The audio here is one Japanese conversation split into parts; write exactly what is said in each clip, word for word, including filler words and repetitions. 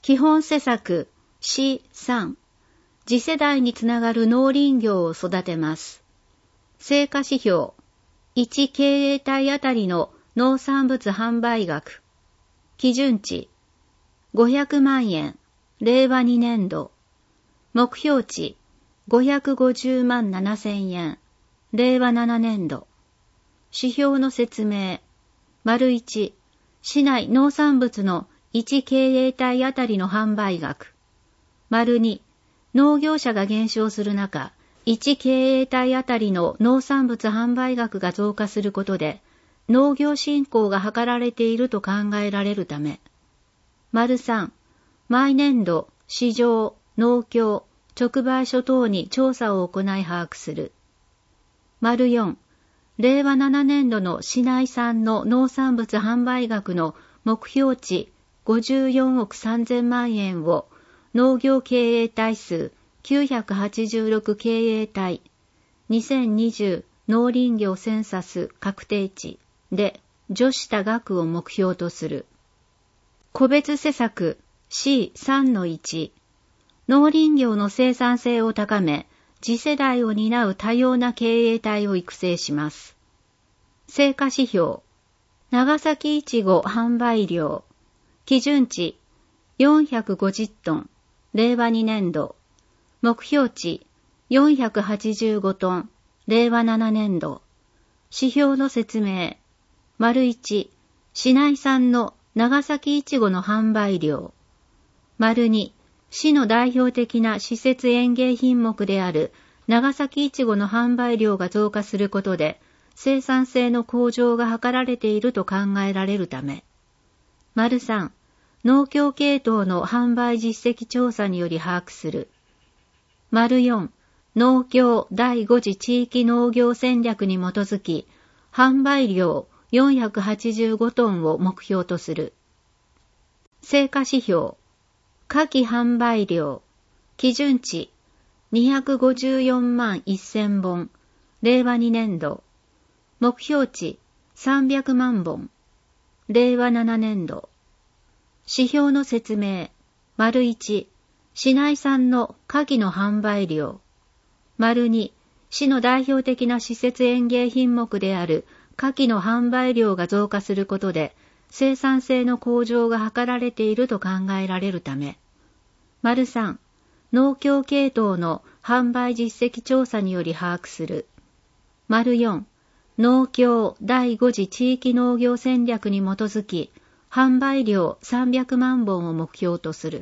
基本施策 シーさん、次世代につながる農林業を育てます。成果指標、いち経営体あたりの農産物販売額、基準値、ごひゃくまんえん、れいわにねんど、目標値、ごひゃくごじゅうまんななせんえん、れいわななねんど、指標の説明、丸いち、市内農産物のいち経営体あたりの販売額、丸に、農業者が減少する中、いち経営体あたりの農産物販売額が増加することで、農業振興が図られていると考えられるため、丸さん、毎年度、市場、農協、直売所等に調査を行い把握する。丸よん、れいわななねんどの市内産の農産物販売額の目標値ごじゅうよんおくさんぜんまんえんを農業経営体数きゅうひゃくはちじゅうろく経営体にせんにじゅう農林業センサス確定値で除した額を目標とする。個別施策 シーさんのいち、農林業の生産性を高め、次世代を担う多様な経営体を育成します。成果指標、長崎いちご販売量、基準値よんひゃくごじゅっトン、れいわにねんど、目標値よんひゃくはちじゅうごトン、れいわななねんど、指標の説明、丸いち、市内産の長崎いちごの販売量、丸に、市の代表的な施設園芸品目である長崎いちごの販売量が増加することで、生産性の向上が図られていると考えられるため、丸さん、農協系統の販売実績調査により把握する。丸よん、農協だいご次地域農業戦略に基づき、販売量よんひゃくはちじゅうごトンを目標とする。成果指標、夏季販売量、基準値にひゃくごじゅうよんまんせんぼん、れいわにねんど、目標値さんびゃくまんぼん、れいわななねんど、指標の説明、丸いち、市内産の夏季の販売量、丸に、市の代表的な施設園芸品目である夏季の販売量が増加することで、生産性の向上が図られていると考えられるため、丸さん、農協系統の販売実績調査により把握する。丸よん、農協だいご次地域農業戦略に基づき、販売量さんびゃくまんぼんを目標とする。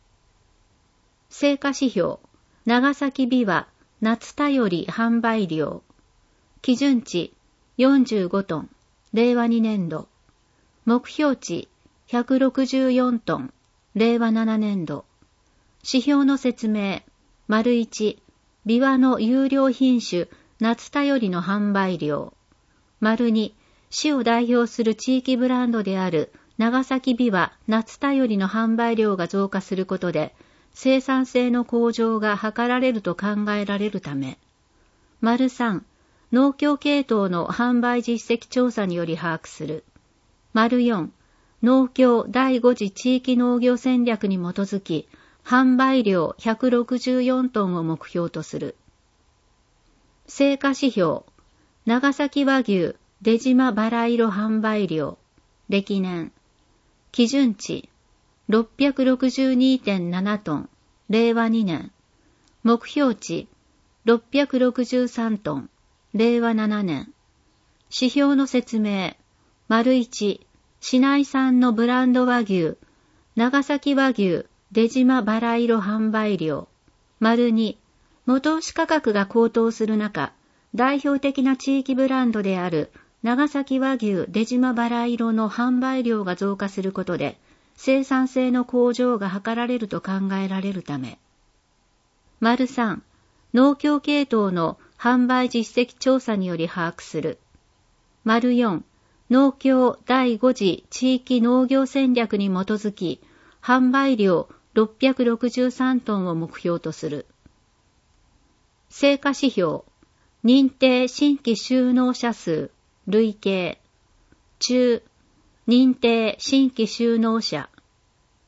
成果指標、長崎びわ夏田より販売量、基準値よんじゅうごトン、れいわにねんど、目標値ひゃくろくじゅうよんトン、れいわななねんど、指標の説明、丸いち、びわの優良品種夏田よりの販売量、丸に、市を代表する地域ブランドである長崎びわ夏田よりの販売量が増加することで、生産性の向上が図られると考えられるため、丸さん、農協系統の販売実績調査により把握する。丸よん、農協だいご次地域農業戦略に基づき、販売量ひゃくろくじゅうよんトンを目標とする。成果指標、長崎和牛出島バラ色販売量、歴年、基準値、ろっぴゃくろくじゅうにてんななトン、れいわにねん、目標値、ろっぴゃくろくじゅうさんトン、れいわななねん、指標の説明、丸いち、市内産のブランド和牛、長崎和牛出島バラ色販売量、丸に、元牛価格が高騰する中、代表的な地域ブランドである長崎和牛出島バラ色の販売量が増加することで、生産性の向上が図られると考えられるため。丸さん、農協系統の販売実績調査により把握する。丸よん、農協だいご次地域農業戦略に基づき、販売量ろっぴゃくろくじゅうさんトンを目標とする。成果指標、認定新規就農者数、累計、中、認定新規就農者、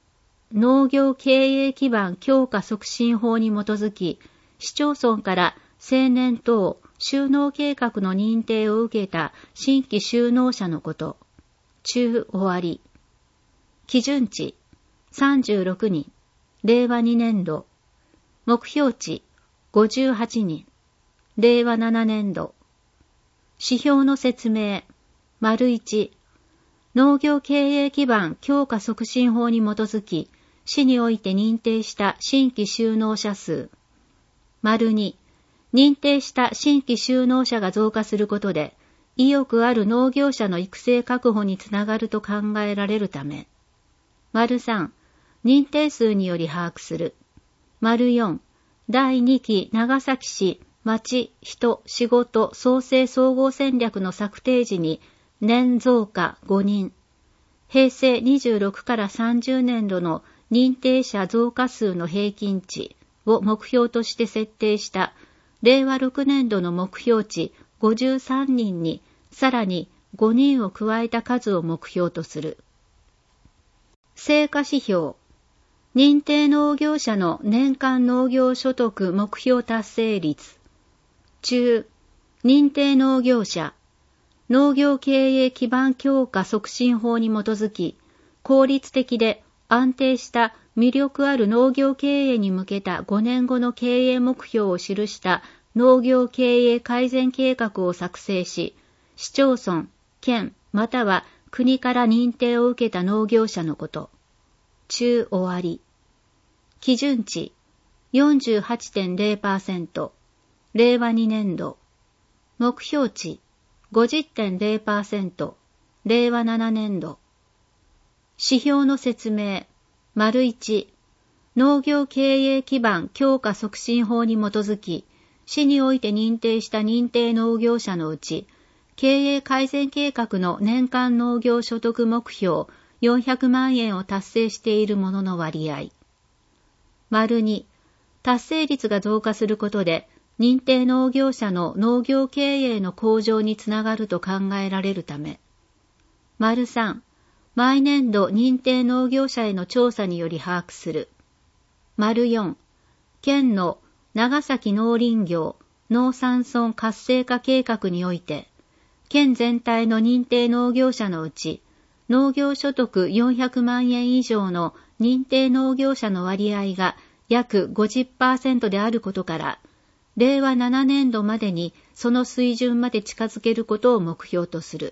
農業経営基盤強化促進法に基づき、市町村から青年等就農計画の認定を受けた新規就農者のこと。中終わり。基準値さんじゅうろくにん、れいわにねんど。目標値ごじゅうはちにん、れいわななねんど。指標の説明。丸いち、農業経営基盤強化促進法に基づき、市において認定した新規就農者数。丸に、認定した新規就農者が増加することで、意欲ある農業者の育成確保につながると考えられるため。丸さん、認定数により把握する。丸よん、だいにき長崎市町人仕事創生総合戦略の策定時に年増加ごにん。平成にじゅうろくからさんじゅうねんどの認定者増加数の平均値を目標として設定したれいわろくねんどの目標値ごじゅうさんにんにさらにごにんを加えた数を目標とする。成果指標。認定農業者の年間農業所得目標達成率。中、認定農業者。農業経営基盤強化促進法に基づき、効率的で安定した魅力ある農業経営に向けたごねんごの経営目標を記した農業経営改善計画を作成し、市町村、県または国から認定を受けた農業者のこと。中終わり。基準値 よんじゅうはちてんれいパーセント、れいわにねんど。目標値 ごじゅってんれいパーセント、れいわななねんど。指標の説明。丸いち、農業経営基盤強化促進法に基づき、市において認定した認定農業者のうち、経営改善計画の年間農業所得目標よんひゃくまんえんを達成しているものの割合。丸に、達成率が増加することで、認定農業者の農業経営の向上につながると考えられるため。丸さん、毎年度認定農業者への調査により把握する。丸よん、県の長崎農林業農山村活性化計画において、県全体の認定農業者のうち、農業所得よんひゃくまんえん以上の認定農業者の割合が約 ごじゅっパーセント であることから、れいわななねんどまでにその水準まで近づけることを目標とする。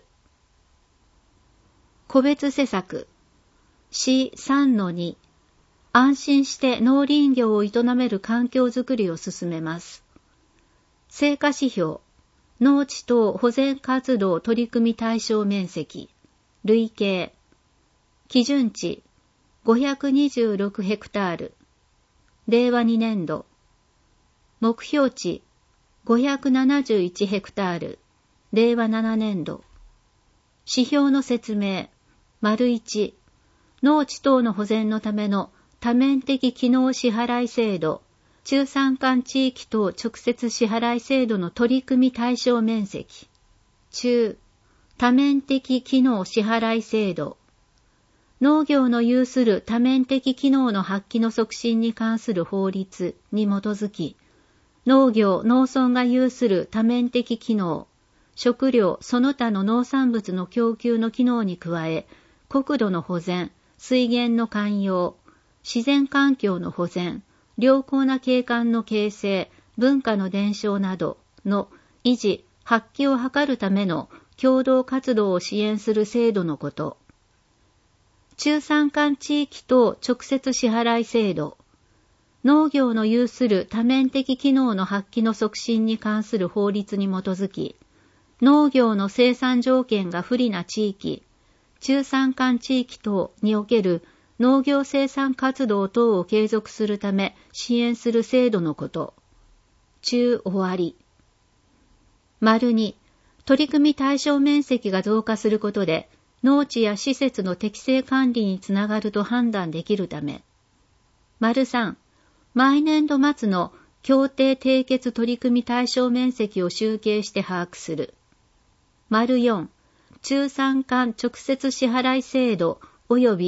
個別施策 シーさんのに、安心して農林業を営める環境づくりを進めます。成果指標、農地等保全活動取り組み対象面積、累計、基準値ごひゃくにじゅうろくヘクタール、れいわにねんど、目標値ごひゃくななじゅういちヘクタール、れいわななねんど、指標の説明、丸いち、農地等の保全のための多面的機能支払い制度、中山間地域等直接支払い制度の取り組み対象面積、中、多面的機能支払い制度、農業の有する多面的機能の発揮の促進に関する法律に基づき、農業・農村が有する多面的機能、食料その他の農産物の供給の機能に加え、国土の保全、水源の涵養、自然環境の保全、良好な景観の形成、文化の伝承などの維持、発揮を図るための共同活動を支援する制度のこと。中山間地域等直接支払い制度。農業の有する多面的機能の発揮の促進に関する法律に基づき、農業の生産条件が不利な地域、中山間地域等における農業生産活動等を継続するため支援する制度のこと。中終わり。丸に、取り組み対象面積が増加することで、農地や施設の適正管理につながると判断できるため。丸さん、毎年度末の協定締結取り組み対象面積を集計して把握する。丸よん、中山間直接支払い制度及び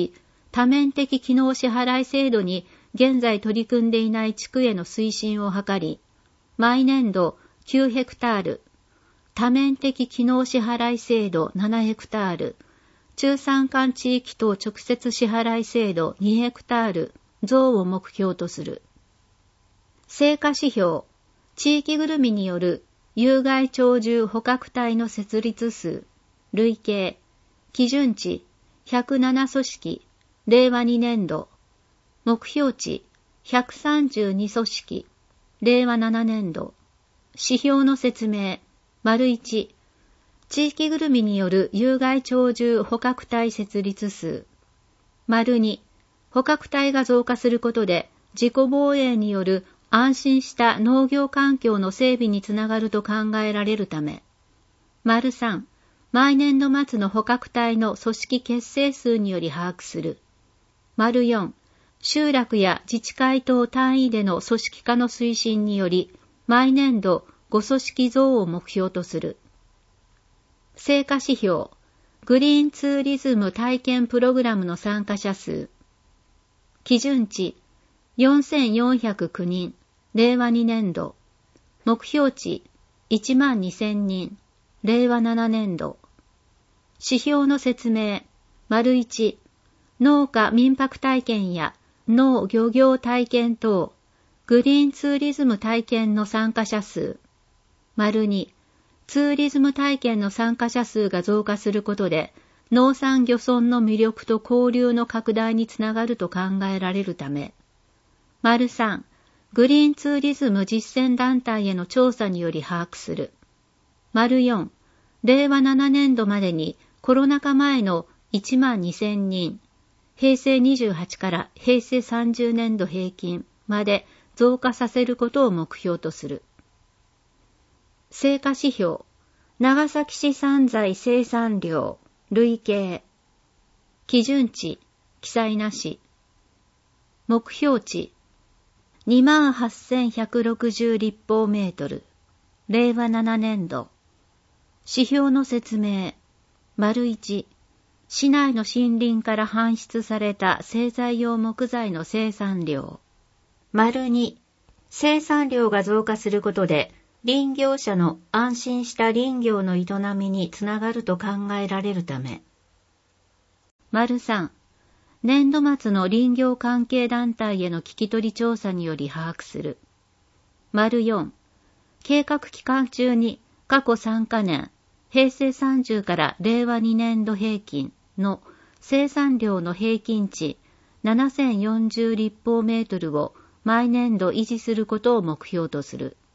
多面的機能支払い制度に現在取り組んでいない地区への推進を図り、毎年度きゅうヘクタール、多面的機能支払い制度ななヘクタール、中山間地域等直接支払い制度にヘクタール増を目標とする。成果指標、地域ぐるみによる有害鳥獣捕獲隊の設立数、累計、基準値ひゃくなな組織、令和にねん度、目標値ひゃくさんじゅうに組織、令和ななねん度、指標の説明、丸いち、地域ぐるみによる有害鳥獣捕獲隊設立数、丸に、捕獲隊が増加することで自己防衛による安心した農業環境の整備につながると考えられるため、丸さん、毎年度末の捕獲隊の組織結成数により把握する。丸よん、集落や自治会等単位での組織化の推進により、毎年度ご組織増を目標とする。成果指標、グリーンツーリズム体験プログラムの参加者数。基準値、よんせんよんひゃくきゅうにん、令和にねん度。目標値、いちまんにせんにん、令和ななねん度。指標の説明、丸いち、農家民泊体験や農漁業体験等、グリーンツーリズム体験の参加者数。丸に、ツーリズム体験の参加者数が増加することで、農産漁村の魅力と交流の拡大につながると考えられるため。丸さん、グリーンツーリズム実践団体への調査により把握する。丸よん、令和ななねん度までにコロナ禍前のいちまんにせんにん、平成にじゅうはちから平成さんじゅうねん度平均まで増加させることを目標とする。成果指標、長崎市産材生産量、累計。基準値、記載なし。目標値、にまんはっせんひゃくろくじゅう立方メートル、令和ななねん度。指標の説明、丸いち、市内の森林から搬出された製材用木材の生産量。丸に、生産量が増加することで、林業者の安心した林業の営みにつながると考えられるため。丸さん、年度末の林業関係団体への聞き取り調査により把握する。丸よん、計画期間中に過去さんかねん、平成さんじゅうから令和にねん度平均の生産量の平均値ななせんよんじゅう立方メートルを毎年度維持することを目標とする。